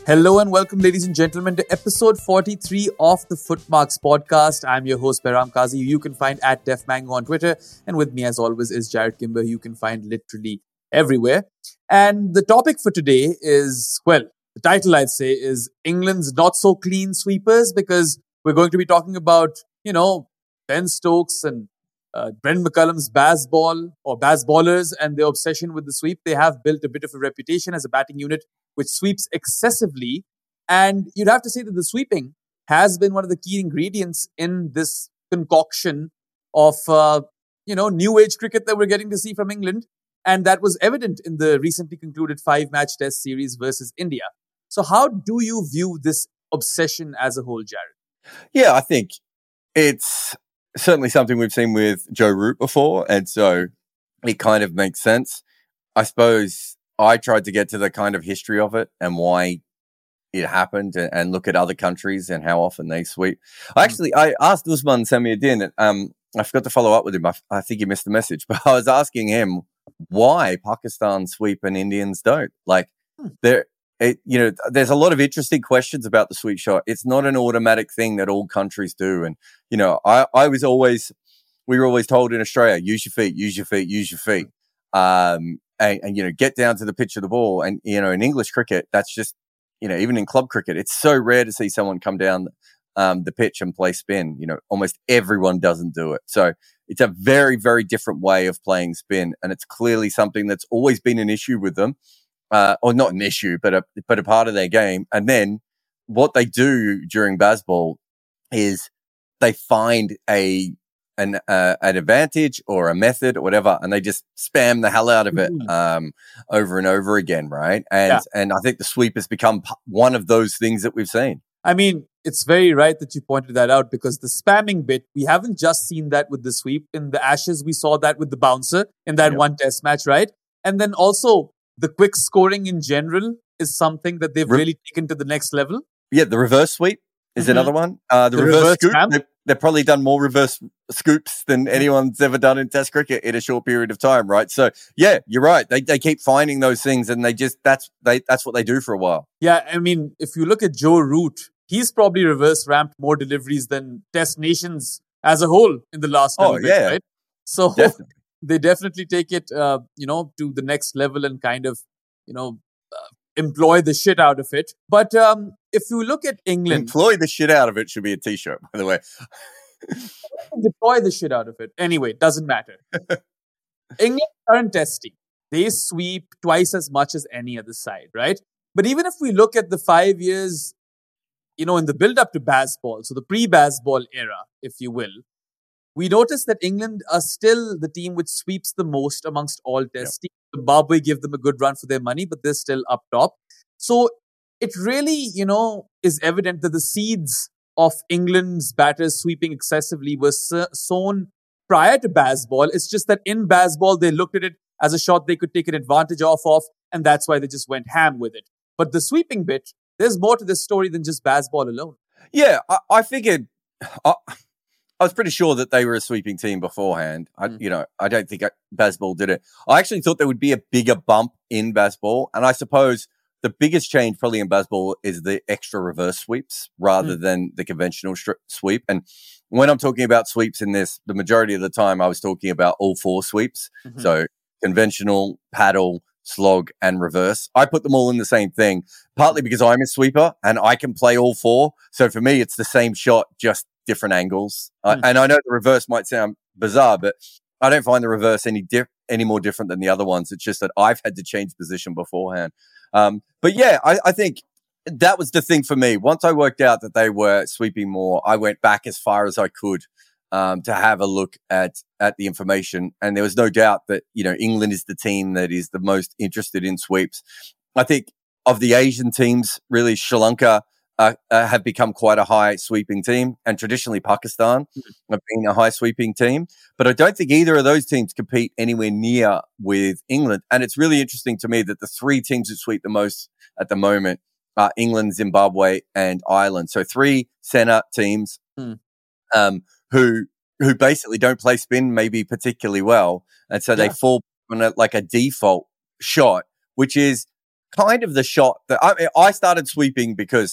Hello and welcome, ladies and gentlemen, to episode 43 of the Footmarks podcast. I'm your host, Behram Kazi, who you can find at DefMango on Twitter. And with me, as always, is Jared Kimber, who you can find literally everywhere. And the topic for today is, well, the title I'd say is England's Not So Clean Sweepers, because we're going to be talking about, Ben Stokes and Brent McCullum's Bazballers and their obsession with the sweep. They have built a bit of a reputation as a batting unit which sweeps excessively. And you'd have to say that the sweeping has been one of the key ingredients in this concoction of, new age cricket that we're getting to see from England. And that was evident in the recently concluded 5-match test series versus India. So how do you view this obsession as a whole, Jared? Yeah, I think it's certainly something we've seen with Joe Root before. And so it kind of makes sense. I suppose I tried to get to the kind of history of it and why it happened and look at other countries and how often they sweep. I asked Usman Samiuddin, I forgot to follow up with him. I think he missed the message, but I was asking him why Pakistan sweep and Indians don't. There's a lot of interesting questions about the sweep shot. It's not an automatic thing that all countries do. And, we were always told in Australia, use your feet, use your feet, use your feet. And get down to the pitch of the ball. And, in English cricket, that's just, even in club cricket, it's so rare to see someone come down the pitch and play spin. Almost everyone doesn't do it. So it's a very, very different way of playing spin. And it's clearly something that's always been an issue with them, or not an issue, but a part of their game. And then what they do during Bazball is they find an advantage or a method or whatever, and they just spam the hell out of it over and over again, right? And I think the sweep has become one of those things that we've seen. I mean, it's very right that you pointed that out, because the spamming bit, we haven't just seen that with the sweep. In the Ashes, we saw that with the bouncer in that one test match, right? And then also the quick scoring in general is something that they've really taken to the next level. Yeah, the reverse sweep is another one. The reverse scoop. They've probably done more reverse scoops than anyone's ever done in Test cricket in a short period of time, right? So, yeah, you're right. They keep finding those things, and that's what they do for a while. Yeah, I mean, if you look at Joe Root, he's probably reverse ramped more deliveries than Test nations as a whole in the last little bit, right? So definitely. They definitely take it, to the next level and kind of, employ the shit out of it. But if you look at England... Employ the shit out of it should be a t-shirt, by the way. Deploy the shit out of it. Anyway, doesn't matter. England current testing, they sweep twice as much as any other side, right? But even if we look at the 5 years, in the build-up to Bazball, so the pre-Bazball era, if you will, we notice that England are still the team which sweeps the most amongst all test teams. Zimbabwe give them a good run for their money, but they're still up top. So it really, is evident that the seeds of England's batters sweeping excessively were sown prior to Bazball. It's just that in Bazball, they looked at it as a shot they could take an advantage of, and that's why they just went ham with it. But the sweeping bit, there's more to this story than just Bazball alone. Yeah, I figured... I was pretty sure that they were a sweeping team beforehand. I don't think Bazball did it. I actually thought there would be a bigger bump in Bazball. And I suppose the biggest change probably in Bazball is the extra reverse sweeps rather than the conventional sweep. And when I'm talking about sweeps in this, the majority of the time I was talking about all four sweeps. Mm-hmm. So conventional, paddle, slog, and reverse. I put them all in the same thing, partly because I'm a sweeper and I can play all four. So for me, it's the same shot, just different angles. And I know the reverse might sound bizarre, but I don't find the reverse any more different than the other ones. It's just that I've had to change position beforehand. But yeah, I think that was the thing for me. Once I worked out that they were sweeping more, I went back as far as I could to have a look at the information. And there was no doubt that, England is the team that is the most interested in sweeps. I think of the Asian teams, really Sri Lanka have become quite a high sweeping team, and traditionally Pakistan have been a high sweeping team. But I don't think either of those teams compete anywhere near with England. And it's really interesting to me that the three teams that sweep the most at the moment are England, Zimbabwe, and Ireland. So three centre teams who basically don't play spin maybe particularly well. And so they fall on a default shot, which is kind of the shot that I started sweeping because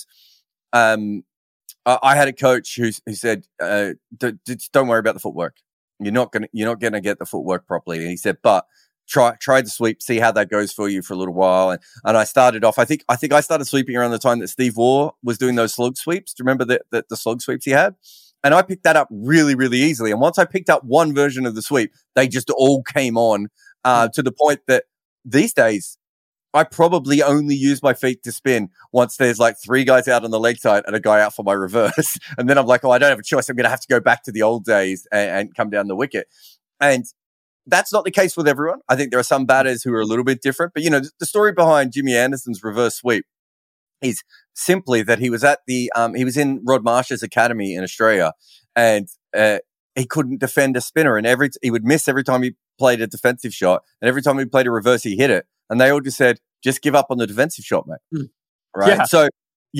I had a coach who said, "Don't worry about the footwork. You're not gonna get the footwork properly." And he said, "But try the sweep, see how that goes for you for a little while." And I started off. I think I started sweeping around the time that Steve Waugh was doing those slug sweeps. Do you remember the slug sweeps he had? And I picked that up really, really easily. And once I picked up one version of the sweep, they just all came on to the point that these days, I probably only use my feet to spin once there's like 3 guys out on the leg side and a guy out for my reverse. And then I'm like, oh, I don't have a choice. I'm going to have to go back to the old days and come down the wicket. And that's not the case with everyone. I think there are some batters who are a little bit different. But, the story behind Jimmy Anderson's reverse sweep is simply that he was at he was in Rod Marsh's academy in Australia, and he couldn't defend a spinner. And he would miss every time he played a defensive shot. And every time he played a reverse, he hit it. And they all just said, just give up on the defensive shot, mate. Right. Yeah. So,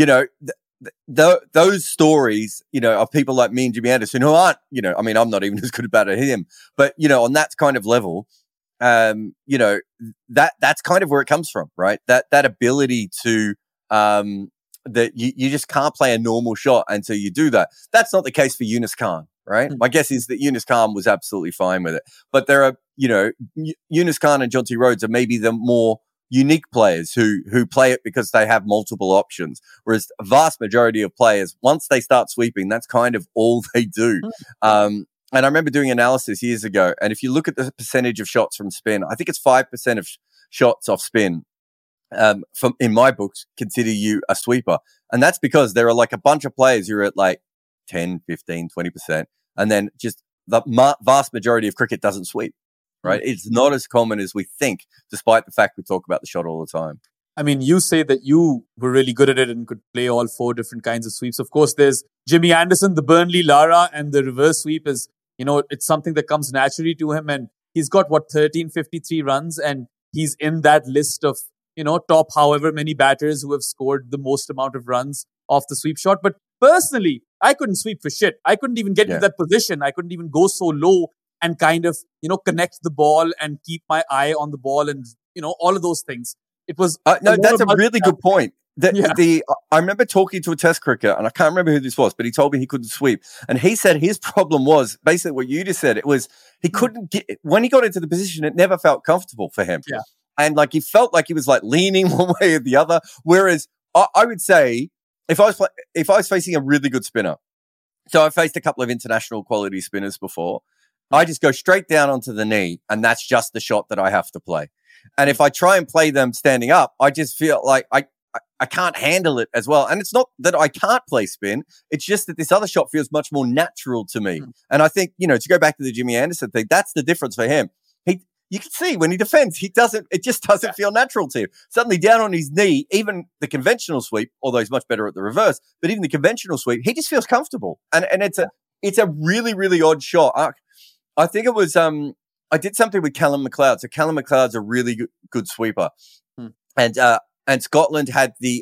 those stories, of people like me and Jimmy Anderson who aren't, I'm not even as good a batter as him, but, on that kind of level, that's kind of where it comes from, right? That ability to, that you just can't play a normal shot until you do that. That's not the case for Yunus Khan, right? My guess is that Yunus Khan was absolutely fine with it. But there are, Yunus Khan and Jonty Rhodes are maybe the more unique players who play it because they have multiple options. Whereas a vast majority of players, once they start sweeping, that's kind of all they do. And I remember doing analysis years ago, and if you look at the percentage of shots from spin, I think it's 5% of shots off spin. In my books, consider you a sweeper. And that's because there are like a bunch of players who are at like 10, 15, 20%. And then just the vast majority of cricket doesn't sweep, right? It's not as common as we think, despite the fact we talk about the shot all the time. I mean, you say that you were really good at it and could play all 4 different kinds of sweeps. Of course, there's Jimmy Anderson, the Burnley Lara, and the reverse sweep is, it's something that comes naturally to him. And he's got 1353 runs, and he's in that list of, top however many batters who have scored the most amount of runs off the sweep shot. But personally, I couldn't sweep for shit. I couldn't even get into that position. I couldn't even go so low and kind of, connect the ball and keep my eye on the ball and, all of those things. It was... no, that's a really good point. I remember talking to a test cricketer, and I can't remember who this was, but he told me he couldn't sweep. And he said his problem was basically what you just said. It was he couldn't get... When he got into the position, it never felt comfortable for him. Yeah. And like he felt like he was like leaning one way or the other. Whereas I would say if I was facing a really good spinner, so I faced a couple of international quality spinners before, I just go straight down onto the knee, and that's just the shot that I have to play. And if I try and play them standing up, I just feel like I can't handle it as well. And it's not that I can't play spin. It's just that this other shot feels much more natural to me. And I think, to go back to the Jimmy Anderson thing, that's the difference for him. You can see when he defends, it just doesn't feel natural to him. Suddenly down on his knee, even the conventional sweep, although he's much better at the reverse, but even the conventional sweep, he just feels comfortable. And it's a really, really odd shot. I think it was, I did something with Callum McLeod. So Callum McLeod's a really good sweeper. And Scotland had the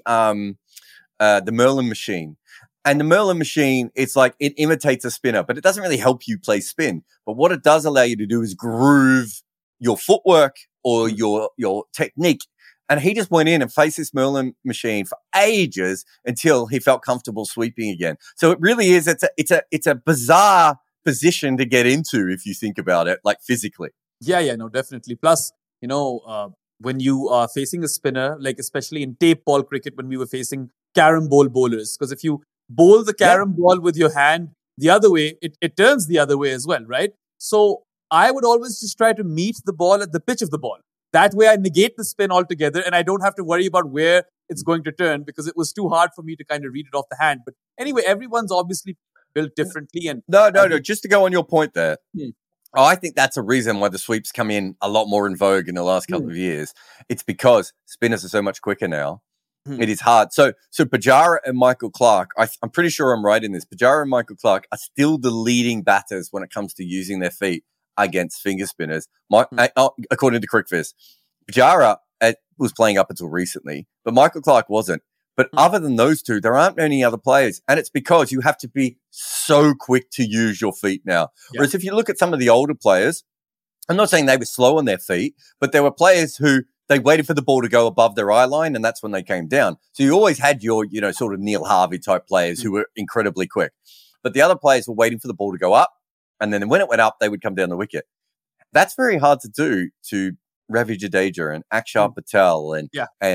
Merlin machine. And the Merlin machine, it's like it imitates a spinner, but it doesn't really help you play spin. But what it does allow you to do is groove your footwork or your technique. And he just went in and faced this Merlin machine for ages until he felt comfortable sweeping again. So it really is, it's a bizarre position to get into if you think about it, like physically. Yeah, no, definitely. Plus, when you are facing a spinner, like especially in tape ball cricket, when we were facing carom bowl bowlers, because if you bowl the carom ball with your hand the other way, it turns the other way as well, right? So I would always just try to meet the ball at the pitch of the ball. That way I negate the spin altogether and I don't have to worry about where it's going to turn because it was too hard for me to kind of read it off the hand. But anyway, everyone's obviously built differently. And No. Just to go on your point there, I think that's a reason why the sweeps come in a lot more in vogue in the last couple of years. It's because spinners are so much quicker now. It is hard. So Pujara and Michael Clarke, I'm pretty sure I'm right in this. Pujara and Michael Clarke are still the leading batters when it comes to using their feet against finger spinners. According to CricViz, Pujara was playing up until recently, but Michael Clarke wasn't. But other than those two, there aren't many other players. And it's because you have to be so quick to use your feet now. Yeah. Whereas if you look at some of the older players, I'm not saying they were slow on their feet, but there were players who they waited for the ball to go above their eye line, and that's when they came down. So you always had your, sort of Neil Harvey type players who were incredibly quick. But the other players were waiting for the ball to go up, and then when it went up, they would come down the wicket. That's very hard to do to Ravi Jadeja and Akshar Patel and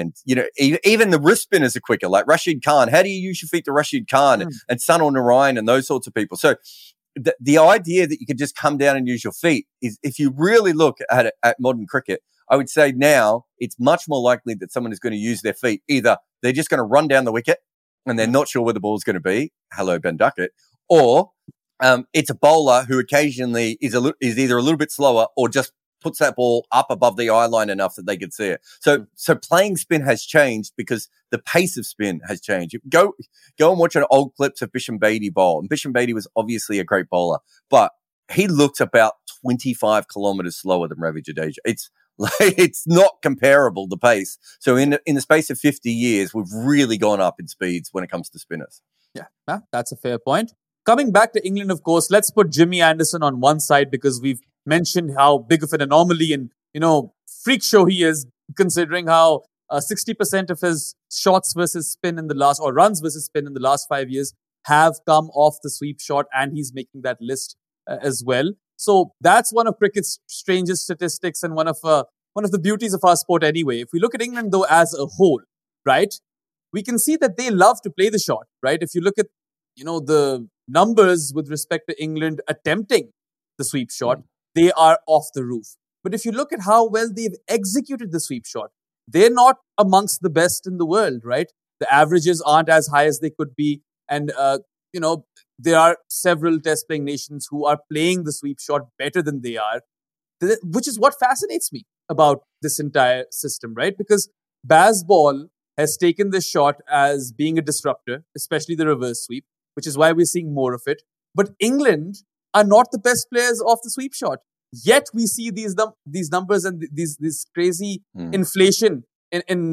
even the wrist spinners are quicker, like Rashid Khan. How do you use your feet to Rashid Khan and Sunil Narayan and those sorts of people? So the idea that you could just come down and use your feet is, if you really look at modern cricket, I would say now it's much more likely that someone is going to use their feet. Either they're just going to run down the wicket and they're not sure where the ball's going to be. Hello, Ben Duckett. Or it's a bowler who occasionally is either a little bit slower or just puts that ball up above the eye line enough that they can see it. So playing spin has changed because the pace of spin has changed. Go and watch an old clips of Bisham Bedi bowl. And Bisham Bedi was obviously a great bowler, but he looked about 25 kilometers slower than Ravi Jadeja. It's not comparable, the pace. So in the space of 50 years, we've really gone up in speeds when it comes to spinners. Yeah, that's a fair point. Coming back to England, of course, let's put Jimmy Anderson on one side because we've mentioned how big of an anomaly and, freak show he is, considering how 60% of his shots versus spin in the last, or runs versus spin in the last 5 years have come off the sweep shot, and he's making that list as well. So that's one of cricket's strangest statistics and one of the beauties of our sport anyway. If we look at England, though, as a whole, right, we can see that they love to play the shot, right? If you look at, the numbers with respect to England attempting the sweep shot, they are off the roof. But if you look at how well they've executed the sweep shot, they're not amongst the best in the world, right? The averages aren't as high as they could be. And, there are several test playing nations who are playing the sweep shot better than they are, which is what fascinates me about this entire system, right? Because Bazball has taken this shot as being a disruptor, especially the reverse sweep, which is why we're seeing more of it. But England are not the best players of the sweep shot. Yet we see these numbers and this crazy inflation in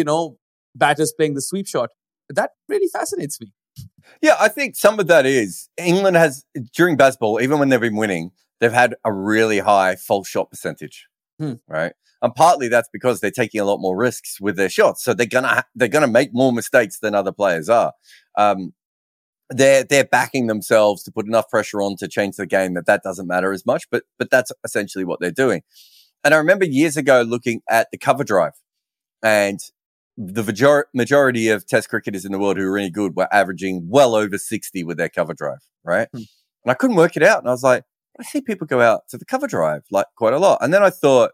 batters playing the sweep shot. That really fascinates me. Yeah, I think some of that is England has, during Bazball, even when they've been winning, they've had a really high false shot percentage, right? And partly that's because they're taking a lot more risks with their shots, so they're gonna make more mistakes than other players are. They're backing themselves to put enough pressure on to change the game that doesn't matter as much, but that's essentially what they're doing. And I remember years ago looking at the cover drive, and the majority of Test cricketers in the world who are really good were averaging well over 60 with their cover drive, right? And I couldn't work it out, and I was like, I see people go out to the cover drive like quite a lot. And then I thought,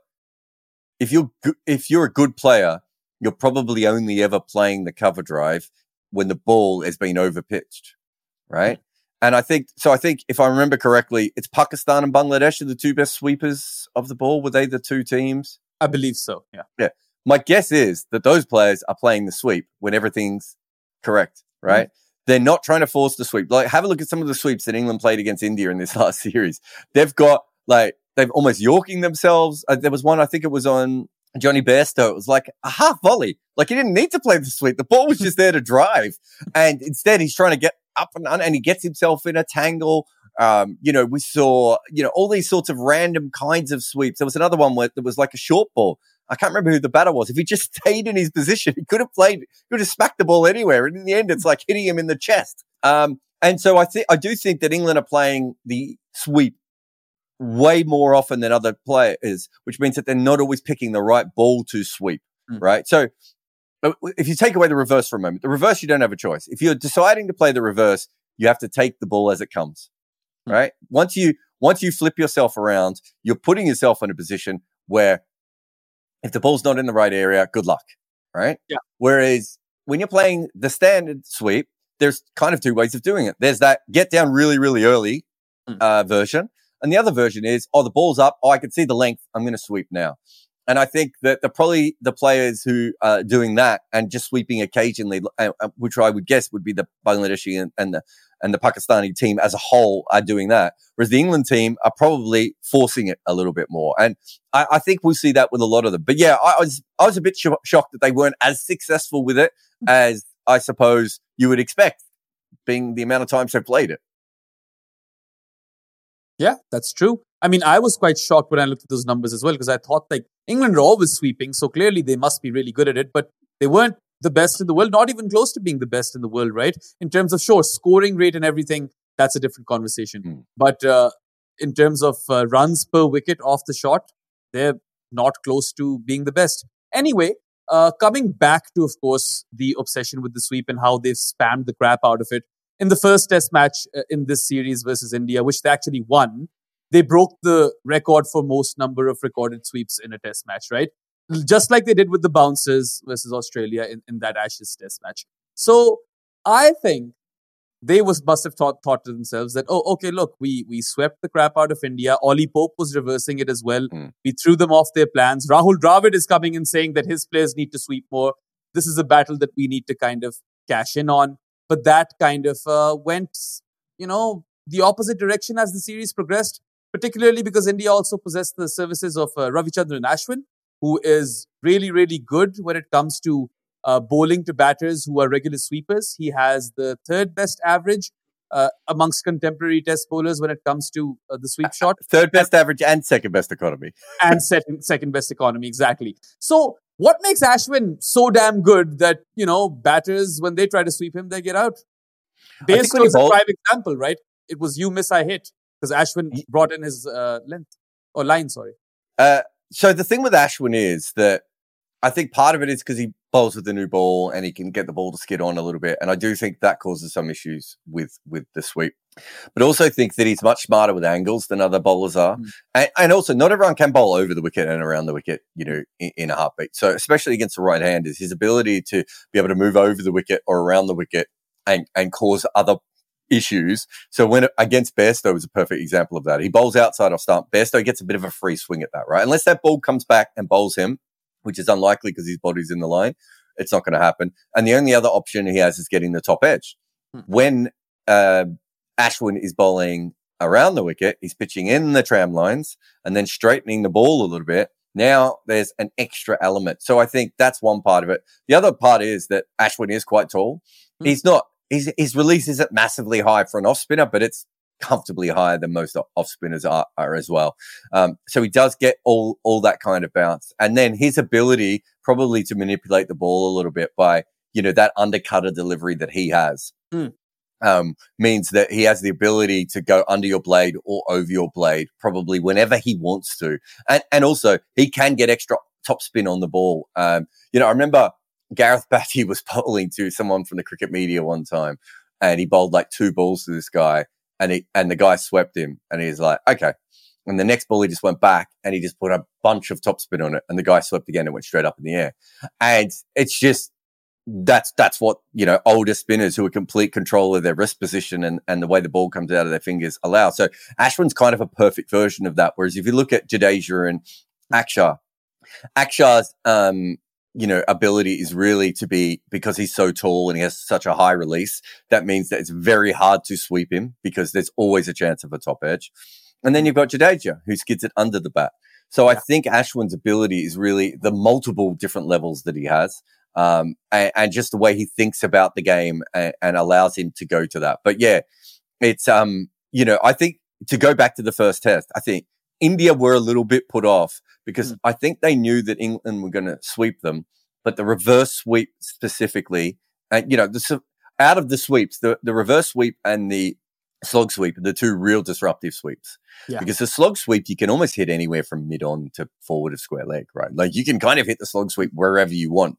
if you're a good player, you're probably only ever playing the cover drive when the ball has been overpitched, right? And I think if I remember correctly, it's Pakistan and Bangladesh are the two best sweepers of the ball. Were they the two teams? I believe so, yeah. Yeah. My guess is that those players are playing the sweep when everything's correct, right? They're not trying to force the sweep. Like, have a look at some of the sweeps that England played against India in this last series. They've almost yorking themselves. There was one, I think it was on Johnny Bairstow. It was like a half volley. Like, he didn't need to play the sweep. The ball was just there to drive. And instead, he's trying to get up and under, and he gets himself in a tangle. We saw, all these sorts of random kinds of sweeps. There was another one where there was like a short ball. I can't remember who the batter was. If he just stayed in his position, he could have smacked the ball anywhere. And in the end, it's like hitting him in the chest. And so I do think that England are playing the sweep way more often than other players, which means that they're not always picking the right ball to sweep, right? So if you take away the reverse for a moment, the reverse, you don't have a choice. If you're deciding to play the reverse, you have to take the ball as it comes, right? Once you flip yourself around, you're putting yourself in a position where if the ball's not in the right area, good luck, right? Yeah. Whereas when you're playing the standard sweep, there's kind of two ways of doing it. There's that get down really, really early version. And the other version is, the ball's up. I can see the length. I'm going to sweep now. And I think that probably the players who are doing that and just sweeping occasionally, which I would guess would be the Bangladeshi and the Pakistani team as a whole, are doing that. Whereas the England team are probably forcing it a little bit more. And I think we'll see that with a lot of them. But yeah, I was a bit shocked that they weren't as successful with it as I suppose you would expect, being the amount of times they've played it. Yeah, that's true. I mean, I was quite shocked when I looked at those numbers as well, because I thought, like, England are always sweeping, so clearly they must be really good at it, but they weren't the best in the world, not even close to being the best in the world, right? In terms of, sure, scoring rate and everything, that's a different conversation. But in terms of runs per wicket off the shot, they're not close to being the best. Anyway, coming back to, of course, the obsession with the sweep and how they've spammed the crap out of it. In the first test match in this series versus India, which they actually won, they broke the record for most number of recorded sweeps in a test match, right? Just like they did with the bouncers versus Australia in that Ashes test match. So I think they must have thought to themselves that, oh, okay, look, we swept the crap out of India. Ollie Pope was reversing it as well. We threw them off their plans. Rahul Dravid is coming and saying that his players need to sweep more. This is a battle that we need to kind of cash in on. But that kind of went, the opposite direction as the series progressed, particularly because India also possessed the services of Ravichandran Ashwin, who is really, really good when it comes to bowling to batters who are regular sweepers. He has the third best average amongst contemporary test bowlers when it comes to the sweep shot. Third best average and second best economy. And second best economy, exactly. So what makes Ashwin so damn good that, batters, when they try to sweep him, they get out? Bairstow is a prime example, right? It was you miss, I hit, because Ashwin brought in his line. So the thing with Ashwin is that I think part of it is because he bowls with the new ball and he can get the ball to skid on a little bit. And I do think that causes some issues with the sweep. But also think that he's much smarter with angles than other bowlers are. And also, not everyone can bowl over the wicket and around the wicket, in a heartbeat. So especially against the right-handers, his ability to be able to move over the wicket or around the wicket and cause other issues. So when against Bairstow was a perfect example of that. He bowls outside off stump. Bairstow gets a bit of a free swing at that, right? Unless that ball comes back and bowls him, which is unlikely because his body's in the line, it's not going to happen. And the only other option he has is getting the top edge. When Ashwin is bowling around the wicket, he's pitching in the tram lines and then straightening the ball a little bit. Now there's an extra element. So I think that's one part of it. The other part is that Ashwin is quite tall. He's not, his release isn't massively high for an off spinner, but it's comfortably higher than most off spinners are as well. So he does get all that kind of bounce. And then his ability probably to manipulate the ball a little bit by, that undercutter delivery that he has. Means that he has the ability to go under your blade or over your blade probably whenever he wants to. And also he can get extra top spin on the ball. I remember Gareth Batty was bowling to someone from the cricket media one time and he bowled like 2 balls to this guy and the guy swept him and he's like, okay. And the next ball he just went back and he just put a bunch of top spin on it and the guy swept again and went straight up in the air. And it's just, that's what, older spinners who are complete control of their wrist position and the way the ball comes out of their fingers allow. So Ashwin's kind of a perfect version of that. Whereas if you look at Jadeja and Akshar's, ability is really to be, because he's so tall and he has such a high release, that means that it's very hard to sweep him because there's always a chance of a top edge. And then you've got Jadeja who skids it under the bat. So I think Ashwin's ability is really the multiple different levels that he has. And just the way he thinks about the game and allows him to go to that. But yeah, it's, I think to go back to the first test, I think India were a little bit put off because I think they knew that England were going to sweep them, but the reverse sweep specifically, out of the sweeps, the reverse sweep and the slog sweep are the 2 real disruptive sweeps. Yeah. Because the slog sweep, you can almost hit anywhere from mid-on to forward of square leg, right? Like you can kind of hit the slog sweep wherever you want.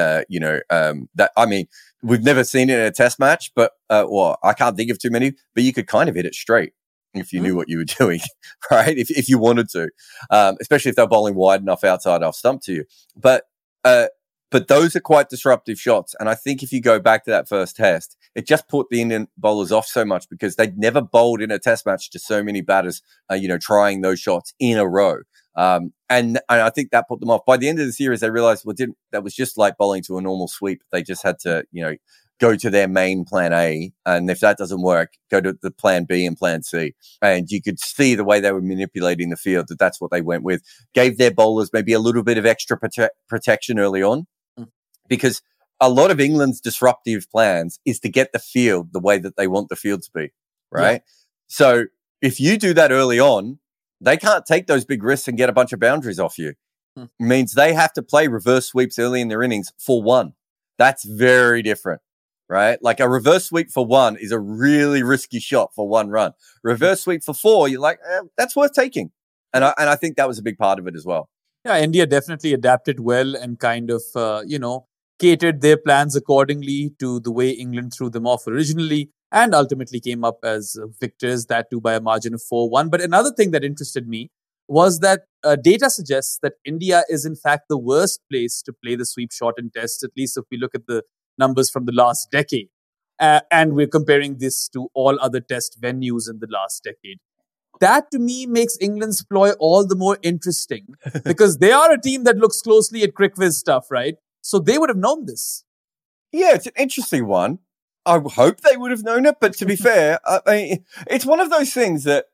We've never seen it in a test match, but I can't think of too many, but you could kind of hit it straight if you knew what you were doing, right? If you wanted to, especially if they're bowling wide enough outside off stump to you. But those are quite disruptive shots. And I think if you go back to that first test, it just put the Indian bowlers off so much because they'd never bowled in a test match to so many batters, trying those shots in a row. And I think that put them off. By the end of the series, they realized, that was just like bowling to a normal sweep. They just had to, go to their main plan A. And if that doesn't work, go to the plan B and plan C. And you could see the way they were manipulating the field, that's what they went with. Gave their bowlers maybe a little bit of extra protection early on because a lot of England's disruptive plans is to get the field the way that they want the field to be, right? Yeah. So if you do that early on, they can't take those big risks and get a bunch of boundaries off you. means they have to play reverse sweeps early in their innings for one. That's very different, right? Like a reverse sweep for one is a really risky shot for one run. Reverse sweep for four, you're like, that's worth taking. And I think that was a big part of it as well. Yeah, India definitely adapted well and kind of, catered their plans accordingly to the way England threw them off originally and ultimately came up as victors, that too by a margin of 4-1. But another thing that interested me was that data suggests that India is in fact the worst place to play the sweep shot in tests, at least if we look at the numbers from the last decade. And we're comparing this to all other test venues in the last decade. That to me makes England's ploy all the more interesting because they are a team that looks closely at CricViz stuff, right? So they would have known this. Yeah, it's an interesting one. I hope they would have known it, but to be fair, I mean, it's one of those things that,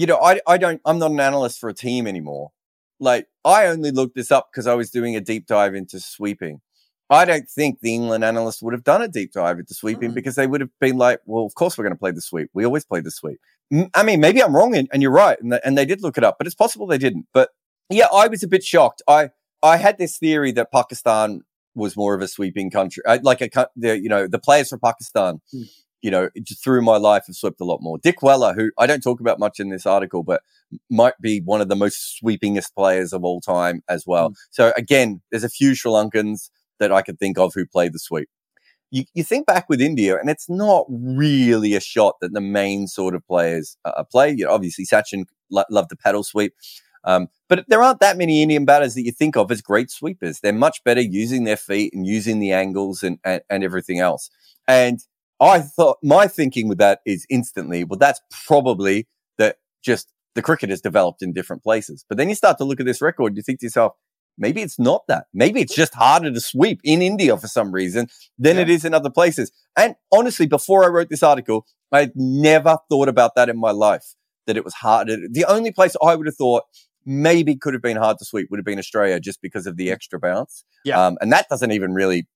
I'm not an analyst for a team anymore. Like, I only looked this up because I was doing a deep dive into sweeping. I don't think the England analysts would have done a deep dive into sweeping because they would have been like, well, of course we're going to play the sweep. We always play the sweep. I mean, maybe I'm wrong and you're right. And they did look it up, but it's possible they didn't. But yeah, I was a bit shocked. I had this theory that Pakistan was more of a sweeping country. The players from Pakistan, just through my life have swept a lot more. Dick Weller, who I don't talk about much in this article, but might be one of the most sweepingest players of all time as well. So again, there's a few Sri Lankans that I could think of who play the sweep. You think back with India, and it's not really a shot that the main sort of players play. Obviously, Sachin loved the paddle sweep. But there aren't that many Indian batters that you think of as great sweepers. They're much better using their feet and using the angles and everything else. And I thought my thinking with that is instantly, well, that's probably that just the cricket has developed in different places. But then you start to look at this record and you think to yourself, maybe it's not that. Maybe it's just harder to sweep in India for some reason than it is in other places. And honestly, before I wrote this article, I had never thought about that in my life, that it was harder. The only place I would have thought maybe could have been hard to sweep would have been Australia just because of the extra bounce. Yeah. And that didn't even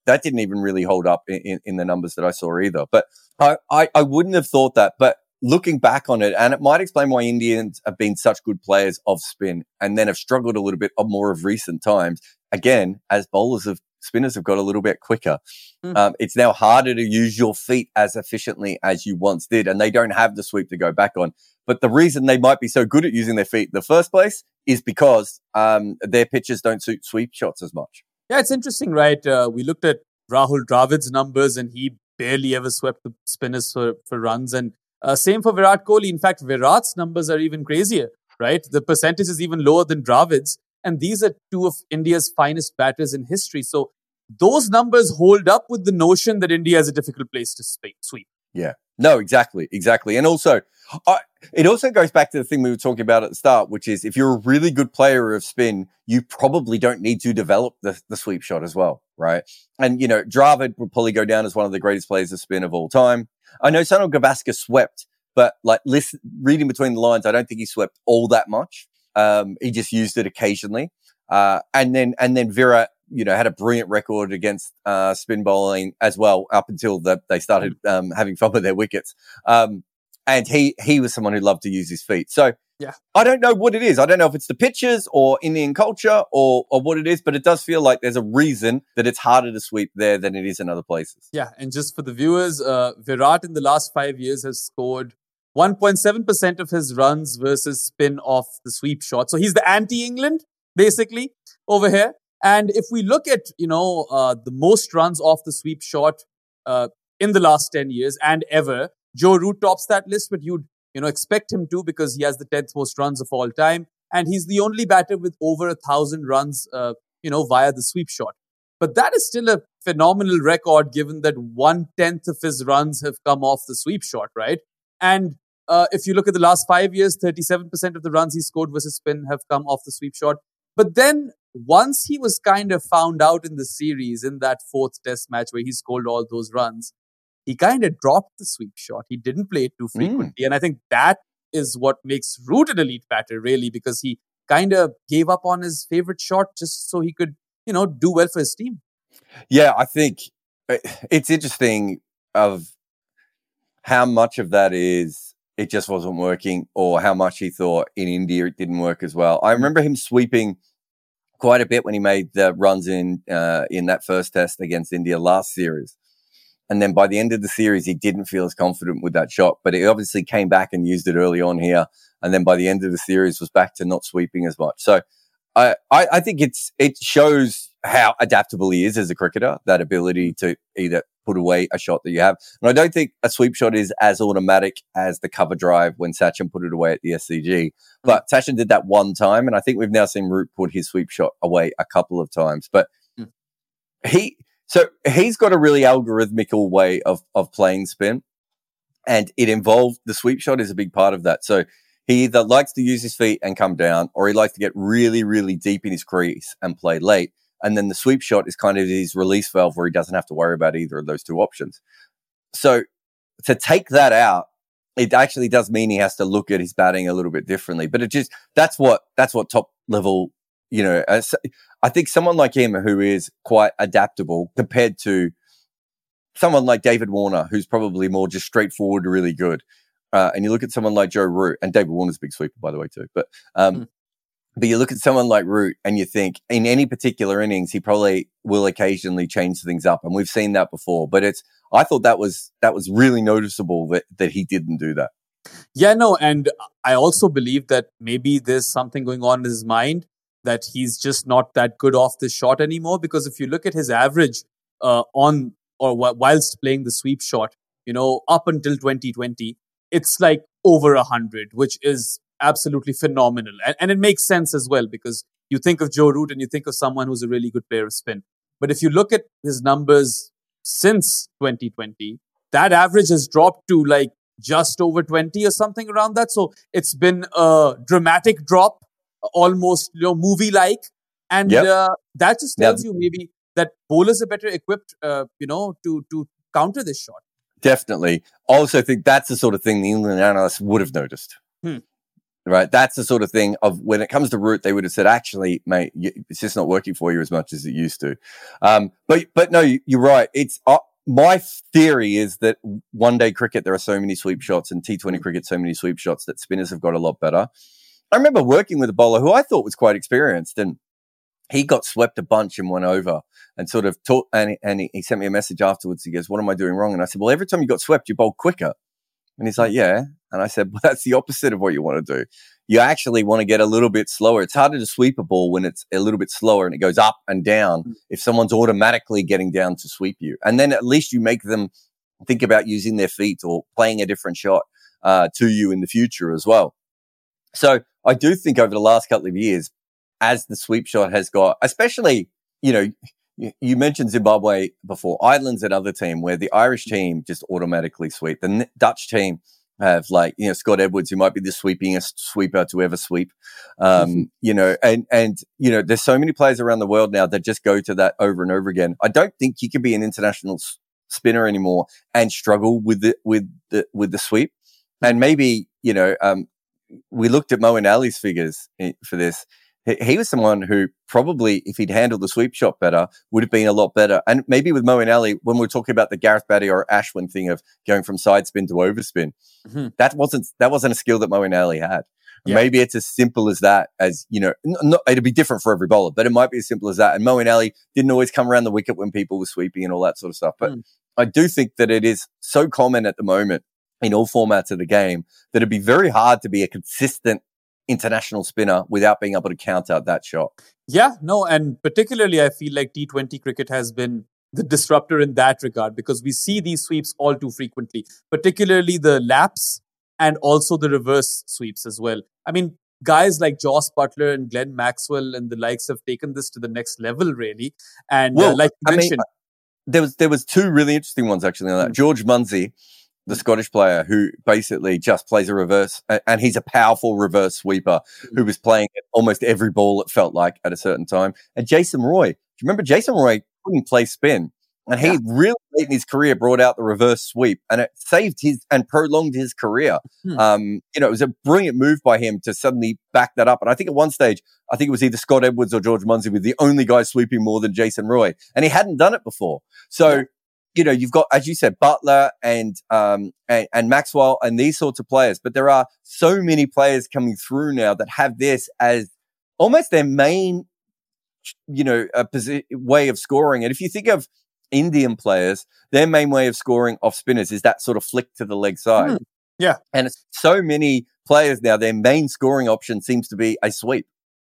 really hold up in the numbers that I saw either. But I wouldn't have thought that. But looking back on it, and it might explain why Indians have been such good players of spin and then have struggled a little bit more of recent times. Again, as spinners have got a little bit quicker. It's now harder to use your feet as efficiently as you once did, and they don't have the sweep to go back on. But the reason they might be so good at using their feet in the first place is because their pitches don't suit sweep shots as much. Yeah, it's interesting, right? We looked at Rahul Dravid's numbers, and he barely ever swept the spinners for runs. And same for Virat Kohli. In fact, Virat's numbers are even crazier, right? The percentage is even lower than Dravid's. And these are two of India's finest batters in history. So those numbers hold up with the notion that India is a difficult place to sweep. Yeah. No, exactly. And also, it also goes back to the thing we were talking about at the start, which is if you're a really good player of spin, you probably don't need to develop the sweep shot as well, right? And, Dravid would probably go down as one of the greatest players of spin of all time. I know Sunil Gavaskar swept, but reading between the lines, I don't think he swept all that much. He just used it occasionally. And then Virat, had a brilliant record against spin bowling as well up until they started having fun with their wickets. And he was someone who loved to use his feet. So yeah, I don't know what it is. I don't know if it's the pitches or Indian culture or what it is, but it does feel like there's a reason that it's harder to sweep there than it is in other places. Yeah, and just for the viewers, Virat in the last 5 years has scored 1.7% of his runs versus spin off the sweep shot. So he's the anti-England, basically, over here. And if we look at, the most runs off the sweep shot in the last 10 years and ever, Joe Root tops that list, but you'd, expect him to because he has the 10th most runs of all time. And he's the only batter with over 1,000 runs, via the sweep shot. But that is still a phenomenal record given that 1/10 of his runs have come off the sweep shot, right? And if you look at the last 5 years, 37% of the runs he scored versus spin have come off the sweep shot. But then once he was kind of found out in the series in that fourth test match where he scored all those runs, he kind of dropped the sweep shot. He didn't play it too frequently. And I think that is what makes Root an elite batter, really, because he kind of gave up on his favorite shot just so he could, do well for his team. Yeah, I think it's interesting of how much of that is it just wasn't working or how much he thought in India it didn't work as well. I remember him sweeping quite a bit when he made the runs in that first test against India last series. And then by the end of the series, he didn't feel as confident with that shot, but he obviously came back and used it early on here. And then by the end of the series was back to not sweeping as much. So I think it shows how adaptable he is as a cricketer, that ability to either put away a shot that you have. And I don't think a sweep shot is as automatic as the cover drive when Sachin put it away at the SCG. But Sachin did that one time, and I think we've now seen Root put his sweep shot away a couple of times. But he's got a really algorithmical way of playing spin, and it involved the sweep shot is a big part of that. So he either likes to use his feet and come down, or he likes to get really, really deep in his crease and play late. And then the sweep shot is kind of his release valve where he doesn't have to worry about either of those two options. So to take that out, it actually does mean he has to look at his batting a little bit differently. But that's what top level, I think someone like him who is quite adaptable compared to someone like David Warner, who's probably more just straightforward, really good. And you look at someone like Joe Root, and David Warner's a big sweeper, by the way, too. But you look at someone like Root and you think in any particular innings, he probably will occasionally change things up. And we've seen that before. But I thought that was really noticeable that he didn't do that. Yeah, no. And I also believe that maybe there's something going on in his mind that he's just not that good off this shot anymore. Because if you look at his average whilst playing the sweep shot, up until 2020, it's like over 100, which is absolutely phenomenal. And it makes sense as well, because you think of Joe Root and you think of someone who's a really good player of spin. But if you look at his numbers since 2020, that average has dropped to like just over 20 or something around that. So it's been a dramatic drop, almost movie-like. And that just tells you maybe that bowlers are better equipped, to counter this shot. Definitely. I also think that's the sort of thing the England analysts would have noticed. Right? That's the sort of thing of when it comes to Root, they would have said, actually, mate, it's just not working for you as much as it used to. But no, you're right. It's my theory is that one-day cricket, there are so many sweep shots, and T20 cricket, so many sweep shots that spinners have got a lot better. I remember working with a bowler who I thought was quite experienced, and he got swept a bunch and went over and sort of and he sent me a message afterwards. He goes, "What am I doing wrong?" And I said, "Well, every time you got swept, you bowled quicker." And he's like, "Yeah." And I said, "Well, that's the opposite of what you want to do. You actually want to get a little bit slower. It's harder to sweep a ball when it's a little bit slower and it goes up and down if someone's automatically getting down to sweep you. And then at least you make them think about using their feet or playing a different shot to you in the future as well." So I do think over the last couple of years, as the sweep shot has got, especially, you mentioned Zimbabwe before, Ireland's another team where the Irish team just automatically sweep. The Dutch team have Scott Edwards, who might be the sweepingest sweeper to ever sweep. And there's so many players around the world now that just go to that over and over again. I don't think you can be an international spinner anymore and struggle with the sweep. And maybe, we looked at Moeen Ali's figures for this. He was someone who probably, if he'd handled the sweep shot better, would have been a lot better. And maybe with Moeen Ali, when we're talking about the Gareth Batty or Ashwin thing of going from side spin to overspin, that wasn't a skill that Moeen Ali had. Yeah. Maybe it's as simple as that. As it'll be different for every bowler, but it might be as simple as that. And Moeen Ali didn't always come around the wicket when people were sweeping and all that sort of stuff. But I do think that it is so common at the moment in all formats of the game that it'd be very hard to be a consistent international spinner without being able to count out that shot. Yeah, no, and particularly I feel like T20 cricket has been the disruptor in that regard, because we see these sweeps all too frequently, particularly the laps and also the reverse sweeps as well. I mean, guys like Joss Butler and Glenn Maxwell and the likes have taken this to the next level, really. And like you mentioned, there was two really interesting ones actually on that. George Munsey, the Scottish player who basically just plays a reverse, and he's a powerful reverse sweeper who was playing at almost every ball, it felt like, at a certain time. And Jason Roy, do you remember Jason Roy couldn't play spin? And he really late in his career brought out the reverse sweep, and it saved his and prolonged his career. It was a brilliant move by him to suddenly back that up. And I think at one stage, it was either Scott Edwards or George Munsey were the only guy sweeping more than Jason Roy, and he hadn't done it before. So, you've got, as you said, Butler and Maxwell and these sorts of players, but there are so many players coming through now that have this as almost their main way of scoring. And if you think of Indian players, their main way of scoring off spinners is that sort of flick to the leg side. Yeah. And it's so many players now, their main scoring option seems to be a sweep.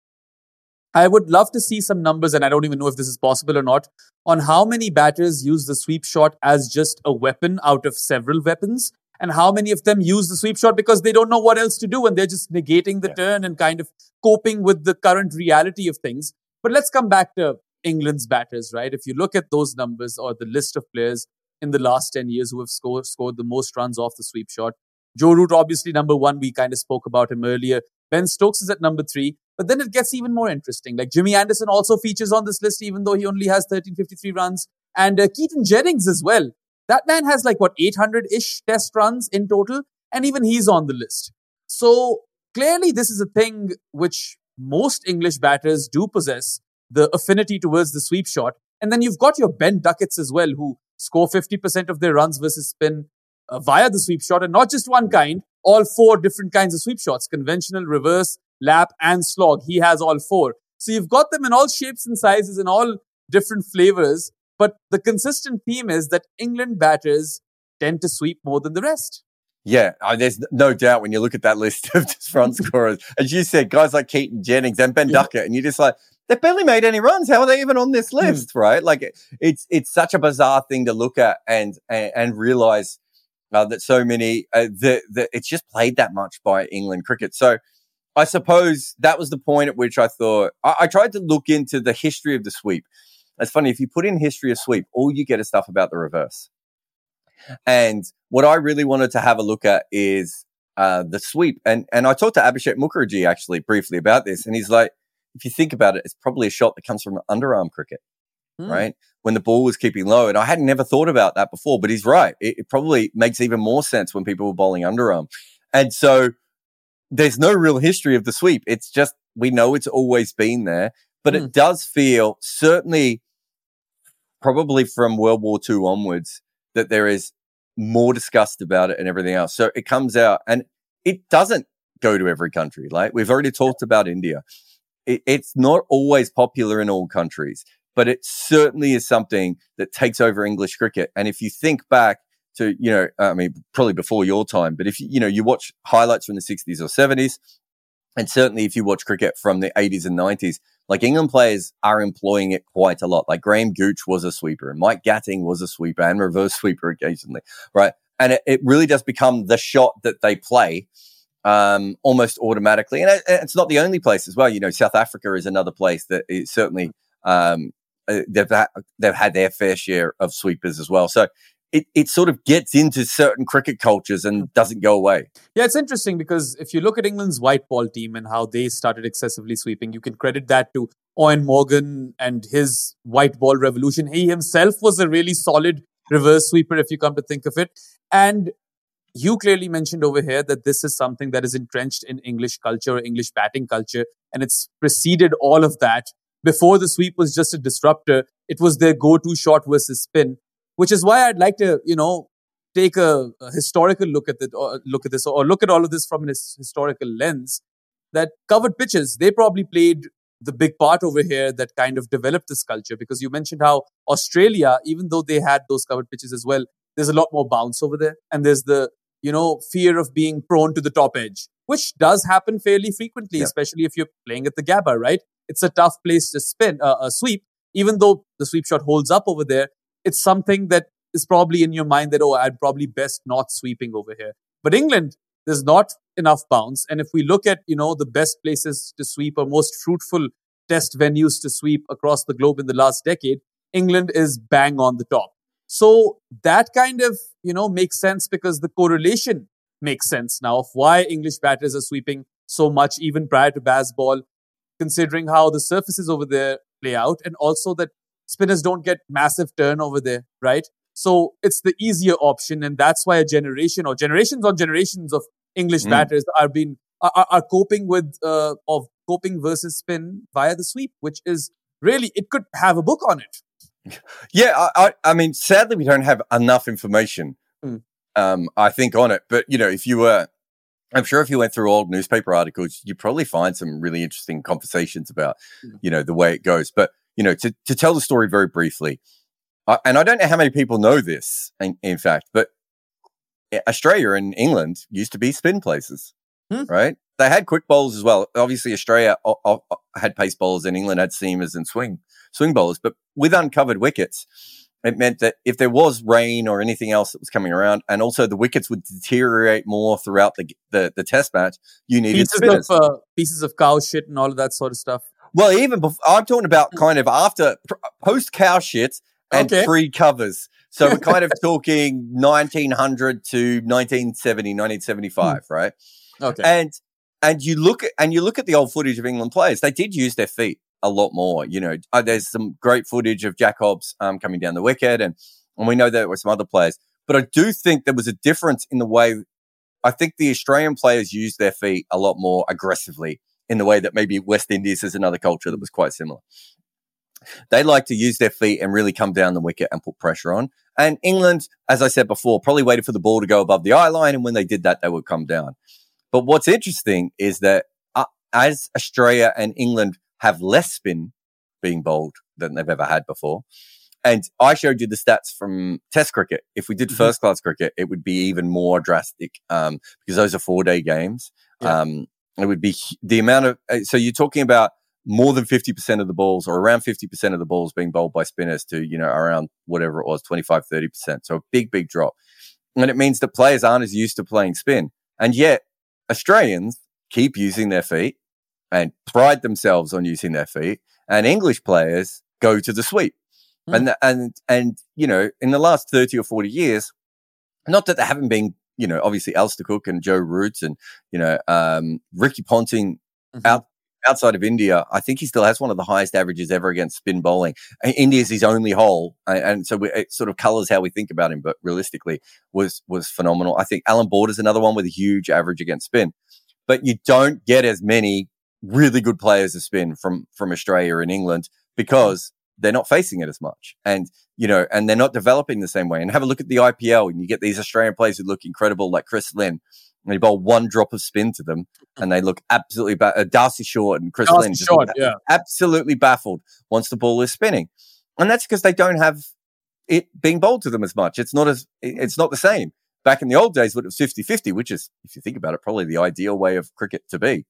I would love to see some numbers, and I don't even know if this is possible or not, on how many batters use the sweep shot as just a weapon out of several weapons, and how many of them use the sweep shot because they don't know what else to do and they're just negating the turn and kind of coping with the current reality of things. But let's come back to England's batters, right? If you look at those numbers or the list of players in the last 10 years who have scored the most runs off the sweep shot, Joe Root, obviously number one. We kind of spoke about him earlier. Ben Stokes is at number 3. But then it gets even more interesting. Like Jimmy Anderson also features on this list, even though he only has 1353 runs. And Keaton Jennings as well. That man has 800-ish test runs in total. And even he's on the list. So clearly this is a thing which most English batters do possess, the affinity towards the sweep shot. And then you've got your Ben Ducketts as well, who score 50% of their runs versus spin via the sweep shot. And not just one kind, all 4 different kinds of sweep shots: conventional, reverse, lap, and slog. He has all 4. So you've got them in all shapes and sizes and all different flavors. But the consistent theme is that England batters tend to sweep more than the rest. Yeah, there's no doubt when you look at that list of just run scorers. As you said, guys like Keaton Jennings and Ben Duckett, and you're just like, they've barely made any runs. How are they even on this list, right? Like, it's such a bizarre thing to look at and realize that so many, it's just played that much by England cricket. So I suppose that was the point at which I thought, I tried to look into the history of the sweep. It's funny, if you put in history of sweep, all you get is stuff about the reverse. And what I really wanted to have a look at is the sweep. And I talked to Abhishek Mukherjee actually briefly about this. And he's like, if you think about it, it's probably a shot that comes from underarm cricket, right? When the ball was keeping low. And I hadn't never thought about that before, but he's right. It probably makes even more sense when people were bowling underarm. And so there's no real history of the sweep. It's just, we know it's always been there, but it does feel, certainly probably from World War II onwards, that there is more discussed about it and everything else. So it comes out, and it doesn't go to every country. Like we've already talked about India. It's not always popular in all countries, but it certainly is something that takes over English cricket. And if you think back to, probably before your time, but if you watch highlights from the 60s or 70s, and certainly if you watch cricket from the 80s and 90s, like England players are employing it quite a lot. Like Graham Gooch was a sweeper, and Mike Gatting was a sweeper and reverse sweeper occasionally, right? And it really does become the shot that they play almost automatically. And it's not the only place as well. South Africa is another place that is certainly they've had their fair share of sweepers as well. So it sort of gets into certain cricket cultures and doesn't go away. Yeah, it's interesting because if you look at England's white ball team and how they started excessively sweeping, you can credit that to Eoin Morgan and his white ball revolution. He himself was a really solid reverse sweeper, if you come to think of it. And you clearly mentioned over here that this is something that is entrenched in English culture or English batting culture, and it's preceded all of that. Before the sweep was just a disruptor, it was their go-to shot versus spin, which is why I'd like to, take a historical look at this, or look at all of this from a historical lens. That covered pitches, they probably played the big part over here that kind of developed this culture, because you mentioned how Australia, even though they had those covered pitches as well, there's a lot more bounce over there, and there's the fear of being prone to the top edge, which does happen fairly frequently, especially if you're playing at the Gabba, right? It's a tough place to spin a sweep. Even though the sweep shot holds up over there, it's something that is probably in your mind that, I'd probably best not sweeping over here. But England, there's not enough bounce. And if we look at, the best places to sweep or most fruitful test venues to sweep across the globe in the last decade, England is bang on the top. So that kind of, makes sense, because the correlation makes sense now of why English batters are sweeping so much even prior to Bazball, considering how the surfaces over there play out, and also that spinners don't get massive turnover there, right? So it's the easier option, and that's why a generation or generations on generations of English batters are coping with coping versus spin via the sweep, which is really, it could have a book on it. Yeah, I mean, sadly, we don't have enough information, I think, on it. But, if you were I'm sure if you went through old newspaper articles, you'd probably find some really interesting conversations about, the way it goes. But, to tell the story very briefly, and I don't know how many people know this, in fact, but Australia and England used to be spin places, right? They had quick bowlers as well. Obviously, Australia had pace bowlers and England had seamers and swing bowlers. But with uncovered wickets, it meant that if there was rain or anything else that was coming around, and also the wickets would deteriorate more throughout the test match, you needed spinners. Pieces of cow shit and all of that sort of stuff. Well, even before, I'm talking about kind of after, post cow shit and pre-covers. So we're kind of talking 1900 to 1970, 1975, right? Okay. And you look at the old footage of England players, they did use their feet a lot more. There's some great footage of Jack Hobbs coming down the wicket, and we know there were some other players. But I do think there was a difference in the way, I think the Australian players used their feet a lot more aggressively in the way that maybe West Indies is another culture that was quite similar. They like to use their feet and really come down the wicket and put pressure on. And England, as I said before, probably waited for the ball to go above the eye line, and when they did that, they would come down. But what's interesting is that as Australia and England have less spin being bowled than they've ever had before, and I showed you the stats from Test cricket. If we did first-class cricket, it would be even more drastic because those are 4-day games. Yeah. It would be the amount of so you're talking about more than 50% of the balls, or around 50% of the balls being bowled by spinners to, around whatever it was, 25, 30%. So a big, big drop. And it means that players aren't as used to playing spin. And yet Australians keep using their feet and pride themselves on using their feet. And English players go to the sweep. And in the last 30 or 40 years, not that there haven't been, obviously Alistair Cook and Joe Root and, Ricky Ponting outside of India, I think he still has one of the highest averages ever against spin bowling. India is his only hole, and so it sort of colours how we think about him, but realistically was phenomenal. I think Alan Border's another one with a huge average against spin. But you don't get as many really good players of spin from Australia and England because they're not facing it as much. And, and they're not developing the same way. And have a look at the IPL, and you get these Australian players who look incredible, like Chris Lynn. And they bowl one drop of spin to them, and they look absolutely Darcy Short and Chris Lynn just absolutely baffled once the ball is spinning, and that's because they don't have it being bowled to them as much. It's not the same. Back in the old days, when it was 50-50, which is, if you think about it, probably the ideal way of cricket to be.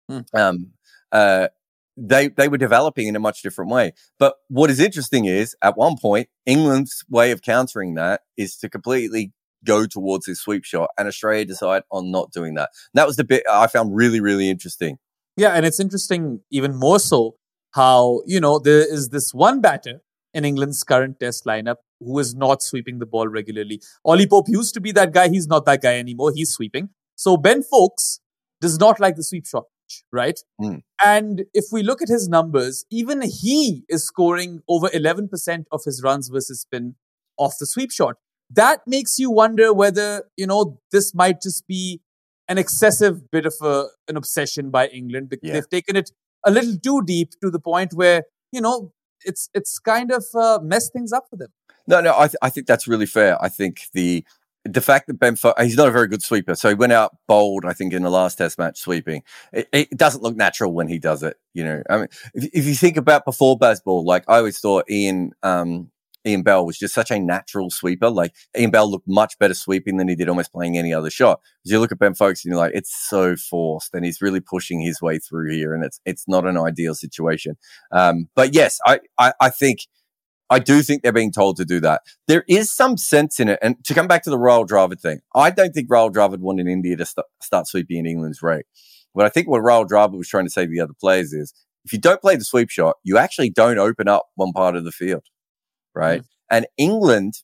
They were developing in a much different way. But what is interesting is, at one point, England's way of countering that is to completely go towards his sweep shot, and Australia decide on not doing that. And that was the bit I found really, really interesting. Yeah, and it's interesting even more so how, there is this one batter in England's current test lineup who is not sweeping the ball regularly. Ollie Pope used to be that guy. He's not that guy anymore. He's sweeping. So Ben Foakes does not like the sweep shot, right? And if we look at his numbers, even he is scoring over 11% of his runs versus spin off the sweep shot. That makes you wonder whether, this might just be an excessive bit of an obsession by England, because they've taken it a little too deep to the point where, it's kind of messed things up for them. No, I think that's really fair. I think the fact that Ben Foakes, he's not a very good sweeper. So he went out bowled, I think, in the last test match sweeping. It doesn't look natural when he does it, I mean, if you think about before Bazball, like I always thought Ian Bell was just such a natural sweeper. Like Ian Bell looked much better sweeping than he did almost playing any other shot. As you look at Ben Foakes and you're like, it's so forced, and he's really pushing his way through here, and it's not an ideal situation. But yes, I do think they're being told to do that. There is some sense in it. And to come back to the Rahul Dravid thing, I don't think Rahul Dravid wanted India to start sweeping in England's rate. But I think what Rahul Dravid was trying to say to the other players is, if you don't play the sweep shot, you actually don't open up one part of the field. Right. And England,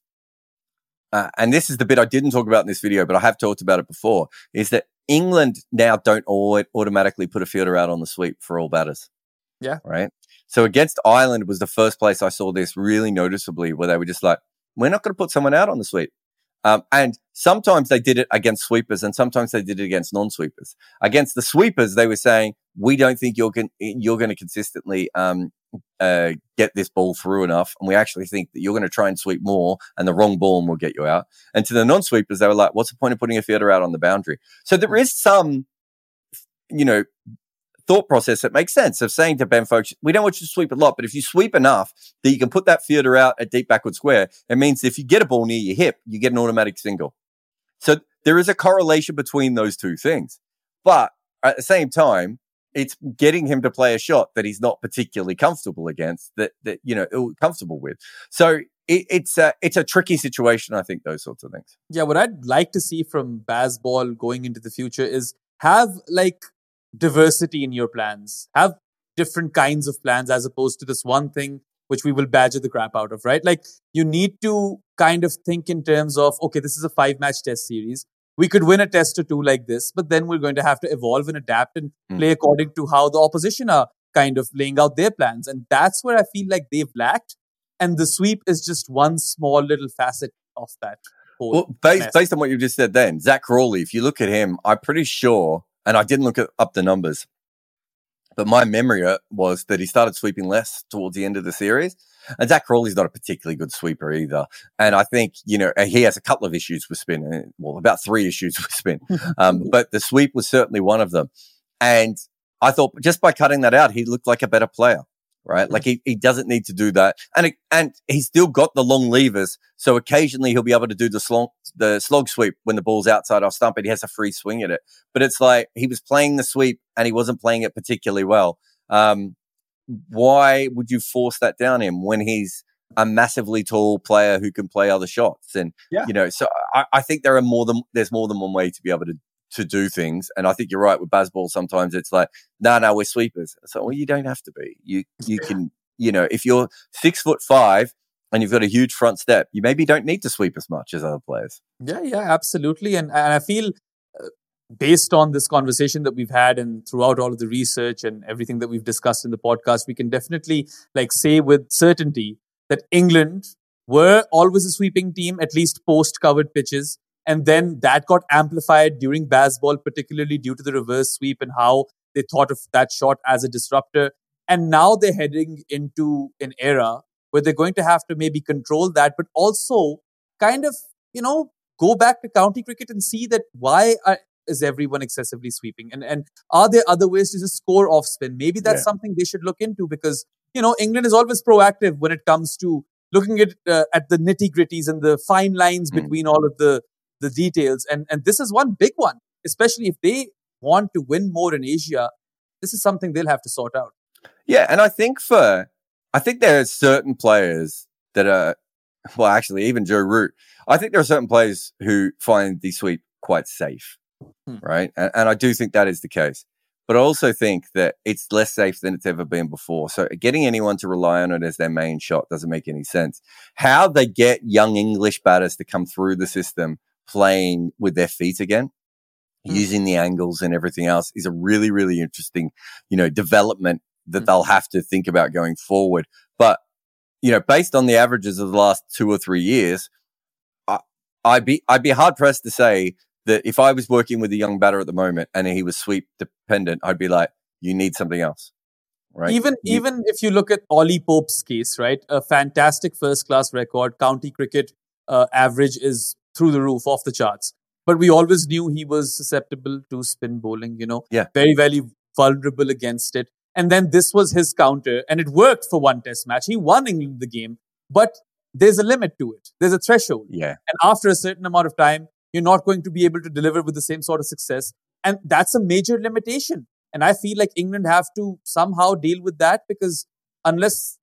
and this is the bit I didn't talk about in this video, but I have talked about it before, is that England now don't automatically put a fielder out on the sweep for all batters. Yeah. Right. So against Ireland was the first place I saw this really noticeably, where they were just like, we're not going to put someone out on the sweep. And sometimes they did it against sweepers, and sometimes they did it against non-sweepers. Against the sweepers, they were saying, we don't think you're going to consistently get this ball through enough, and we actually think that you're going to try and sweep more, and the wrong ball will get you out. And to the non-sweepers, they were like, what's the point of putting a fielder out on the boundary? So there is some, thought process that makes sense of saying to Ben Foakes, we don't want you to sweep a lot, but if you sweep enough that you can put that fielder out at deep backward square, it means if you get a ball near your hip, you get an automatic single. So there is a correlation between those two things. But at the same time, it's getting him to play a shot that he's not particularly comfortable against, comfortable with. So it's a tricky situation, I think, those sorts of things. Yeah, what I'd like to see from Bazball going into the future is have diversity in your plans. Have different kinds of plans as opposed to this one thing which we will badger the crap out of, right? You need to kind of think in terms of, okay, this is a 5-match test series. We could win a test or two like this, but then we're going to have to evolve and adapt and play according to how the opposition are kind of laying out their plans. And that's where I feel like they've lacked. And the sweep is just one small little facet of that whole based on what you just said then, Zach Crawley, if you look at him, I'm pretty sure, and I didn't look up the numbers, but my memory was that he started sweeping less towards the end of the series. And Zach Crawley's not a particularly good sweeper either. And I think, he has a couple of issues with spin. Well, about 3 issues with spin. But the sweep was certainly one of them. And I thought just by cutting that out, he looked like a better player, right? He doesn't need to do that. And he's still got the long levers. So occasionally he'll be able to do the slog sweep when the ball's outside off stump and he has a free swing at it. But it's like he was playing the sweep and he wasn't playing it particularly well. Why would you force that down him when he's a massively tall player who can play other shots? And, so I think there's more than one way to be able to do things. And I think you're right with Bazball. Sometimes it's like, no, we're sweepers. So, well, you don't have to be. You can, if you're 6'5" and you've got a huge front step, you maybe don't need to sweep as much as other players. Yeah, absolutely. And I feel based on this conversation that we've had and throughout all of the research and everything that we've discussed in the podcast, we can definitely say with certainty that England were always a sweeping team, at least post-covered pitches. And then that got amplified during Bazball, particularly due to the reverse sweep and how they thought of that shot as a disruptor. And now they're heading into an era where they're going to have to maybe control that, but also kind of, go back to county cricket and see that is everyone excessively sweeping? And are there other ways to just score off spin? Maybe that's something they should look into because, England is always proactive when it comes to looking at the nitty-gritties and the fine lines between all of the details. And this is one big one, especially if they want to win more in Asia. This is something they'll have to sort out. Yeah, and I think there are certain players that are, well, actually, even Joe Root, I think there are certain players who find the sweep quite safe. Right. And I do think that is the case. But I also think that it's less safe than it's ever been before. So getting anyone to rely on it as their main shot doesn't make any sense. How they get young English batters to come through the system playing with their feet again, using the angles and everything else is a really, really interesting, development that they'll have to think about going forward. But, based on the averages of the last 2 or 3 years, I'd be hard pressed to say that if I was working with a young batter at the moment and he was sweep dependent, I'd be like, you need something else, right? Even if you look at Ollie Pope's case, right? A fantastic first-class record. County cricket average is through the roof, off the charts. But we always knew he was susceptible to spin bowling, very, very vulnerable against it. And then this was his counter and it worked for one test match. He won England the game, but there's a limit to it. There's a threshold. Yeah. And after a certain amount of time, you're not going to be able to deliver with the same sort of success. And that's a major limitation. And I feel like England have to somehow deal with that because unless,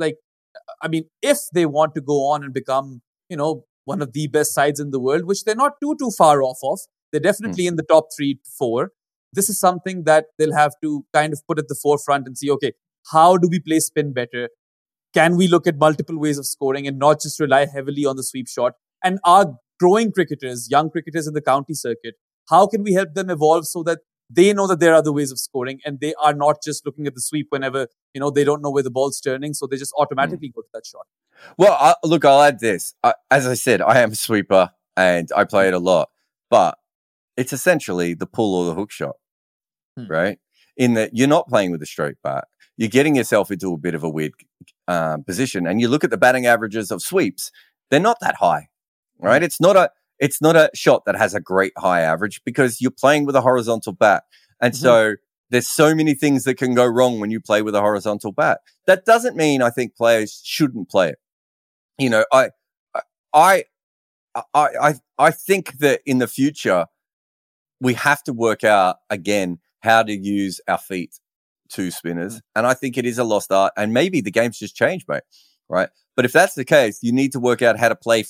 if they want to go on and become, one of the best sides in the world, which they're not too far off of, they're definitely in the top 3 to 4. This is something that they'll have to kind of put at the forefront and see, okay, how do we play spin better? Can we look at multiple ways of scoring and not just rely heavily on the sweep shot? And our growing cricketers, young cricketers in the county circuit, how can we help them evolve so that they know that there are other ways of scoring and they are not just looking at the sweep whenever, they don't know where the ball's turning. So they just automatically go to that shot. Well, I'll add this. As I said, I am a sweeper and I play it a lot, but it's essentially the pull or the hook shot, right? In that you're not playing with a straight bat. You're getting yourself into a bit of a weird position, and you look at the batting averages of sweeps, they're not that high, right? It's not a shot that has a great high average because you're playing with a horizontal bat, and so there's so many things that can go wrong when you play with a horizontal bat. That doesn't mean I think players shouldn't play it. You know, I think that in the future we have to work out again how to use our feet to spinners, and I think it is a lost art. And maybe the game's just changed, mate. Right? But if that's the case, you need to work out how to play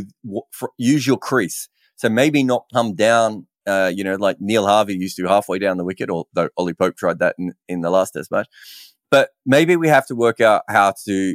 use your crease. So maybe not come down. Like Neil Harvey used to halfway down the wicket, although Ollie Pope tried that in the last Test match. But maybe we have to work out how to,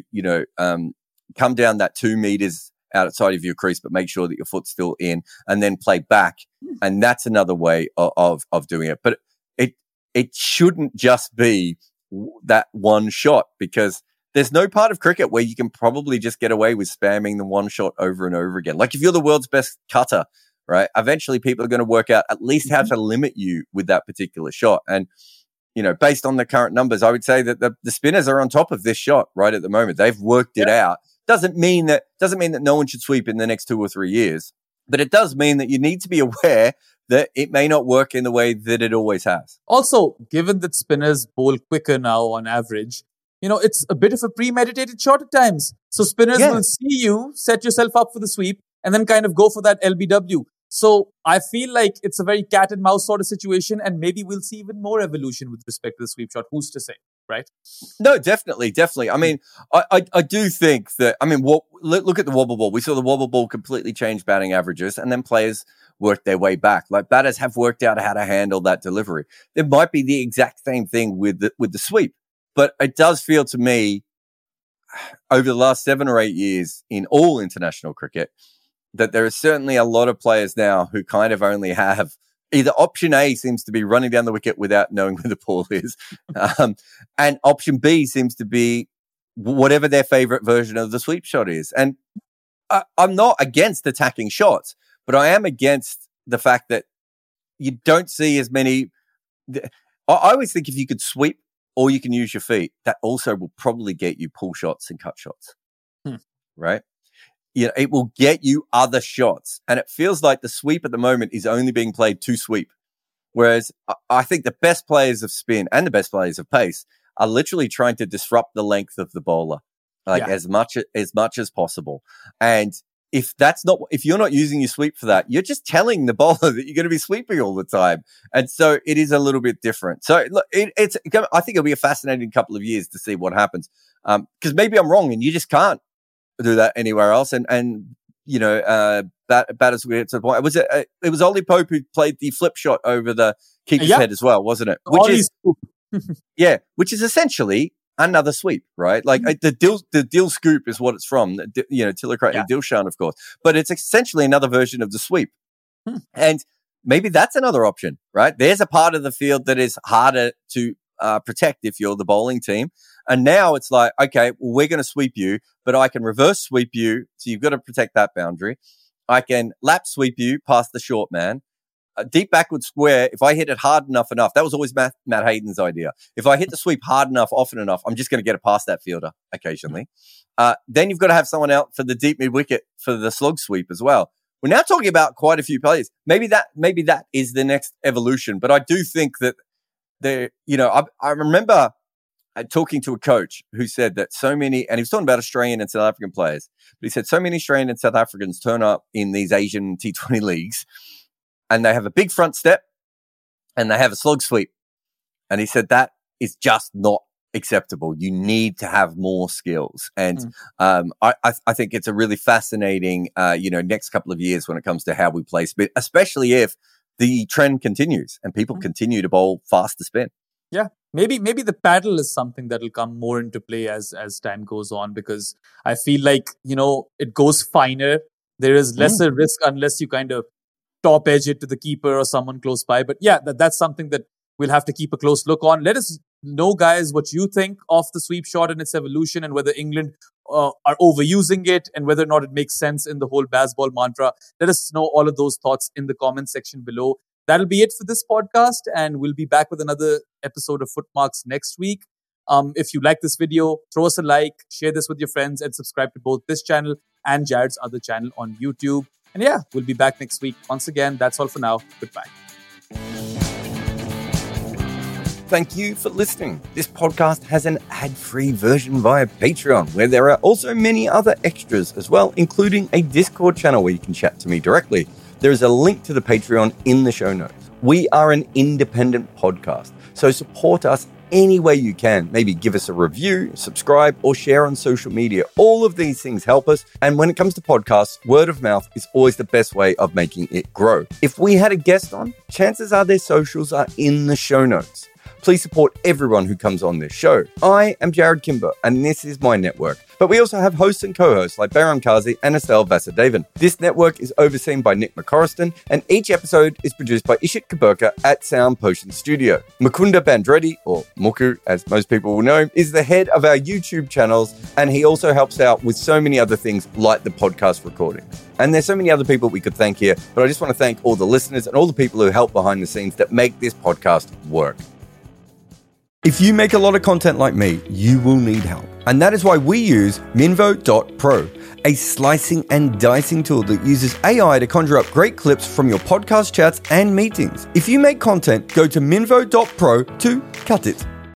come down that 2 meters outside of your crease, but make sure that your foot's still in, and then play back. And that's another way of doing it. But it shouldn't just be that one shot, because there's no part of cricket where you can probably just get away with spamming the one shot over and over again. Like if you're the world's best cutter, right? Eventually people are going to work out at least how to limit you with that particular shot. And, based on the current numbers, I would say that the spinners are on top of this shot right at the moment. They've worked it out. Doesn't mean that no one should sweep in the next 2 or 3 years, but it does mean that you need to be aware that it may not work in the way that it always has. Also, given that spinners bowl quicker now on average, it's a bit of a premeditated shot at times. So spinners will see you set yourself up for the sweep and then kind of go for that LBW. So I feel like it's a very cat and mouse sort of situation, and maybe we'll see even more evolution with respect to the sweep shot. Who's to say, right? No, definitely. I mean, I do think that, look at the wobble ball. We saw the wobble ball completely change batting averages, and then players worked their way back. Like batters have worked out how to handle that delivery. It might be the exact same thing with the sweep, but it does feel to me over the last 7 or 8 years in all international cricket that there is certainly a lot of players now who kind of only have either option A seems to be running down the wicket without knowing where the ball is. And option B seems to be whatever their favorite version of the sweep shot is. And I'm not against attacking shots, but I am against the fact that you don't see as many. I always think if you could sweep or you can use your feet, that also will probably get you pull shots and cut shots. Right? It will get you other shots. And it feels like the sweep at the moment is only being played to sweep. Whereas I think the best players of spin and the best players of pace are literally trying to disrupt the length of the bowler, as much as possible. And if you're not using your sweep for that, you're just telling the bowler that you're going to be sweeping all the time. And so it is a little bit different. So look, I think it'll be a fascinating couple of years to see what happens. Because maybe I'm wrong and you just can't do that anywhere else. And batters will get to the point. It was Ollie Pope who played the flip shot over the keeper's head as well, wasn't it? Which is essentially another sweep, right? Like the Dill scoop is what it's from. Tilakratne Dilshan, of course, but it's essentially another version of the sweep. And maybe that's another option, right? There's a part of the field that is harder to protect if you're the bowling team. And now it's like, okay, well, we're going to sweep you, but I can reverse sweep you. So you've got to protect that boundary. I can lap sweep you past the short man. A deep backward square, if I hit it hard enough, that was always Matt Hayden's idea. If I hit the sweep hard enough, often enough, I'm just going to get it past that fielder occasionally. Then you've got to have someone out for the deep mid wicket for the slog sweep as well. We're now talking about quite a few players. Maybe that is the next evolution. But I do think that I remember talking to a coach who said that so many, and he was talking about Australian and South African players, but he said so many Australian and South Africans turn up in these Asian T20 leagues and they have a big front step and they have a slog sweep. And he said that is just not acceptable. You need to have more skills. And I think it's a really fascinating, next couple of years when it comes to how we play spin, especially if the trend continues and people continue to bowl faster spin. Yeah. Maybe the paddle is something that will come more into play as time goes on, because I feel like, it goes finer. There is lesser risk unless you kind of top edge it to the keeper or someone close by. But yeah, that's something that we'll have to keep a close look on. Let us know, guys, what you think of the sweep shot and its evolution, and whether England are overusing it and whether or not it makes sense in the whole baseball mantra. Let us know all of those thoughts in the comment section below. That'll be it for this podcast, and we'll be back with another episode of Footmarks next week. If you like this video, throw us a like, share this with your friends, and subscribe to both this channel and Jared's other channel on YouTube. And yeah, we'll be back next week. Once again, that's all for now. Goodbye. Thank you for listening. This podcast has an ad-free version via Patreon, where there are also many other extras as well, including a Discord channel where you can chat to me directly. There is a link to the Patreon in the show notes. We are an independent podcast, so support us any way you can. Maybe give us a review, subscribe, or share on social media. All of these things help us. And when it comes to podcasts, word of mouth is always the best way of making it grow. If we had a guest on, chances are their socials are in the show notes. Please support everyone who comes on this show. I am Jared Kimber, and this is my network. But we also have hosts and co-hosts like Behram Kazi and Estelle Vasudevan. This network is overseen by Nick McCorriston, and each episode is produced by Ishit Kaburka at Sound Potion Studio. Mukunda Bandreddi, or Muku as most people will know, is the head of our YouTube channels, and he also helps out with so many other things like the podcast recording. And there's so many other people we could thank here, but I just want to thank all the listeners and all the people who help behind the scenes that make this podcast work. If you make a lot of content like me, you will need help. And that is why we use Minvo.pro, a slicing and dicing tool that uses AI to conjure up great clips from your podcast chats and meetings. If you make content, go to Minvo.pro to cut it.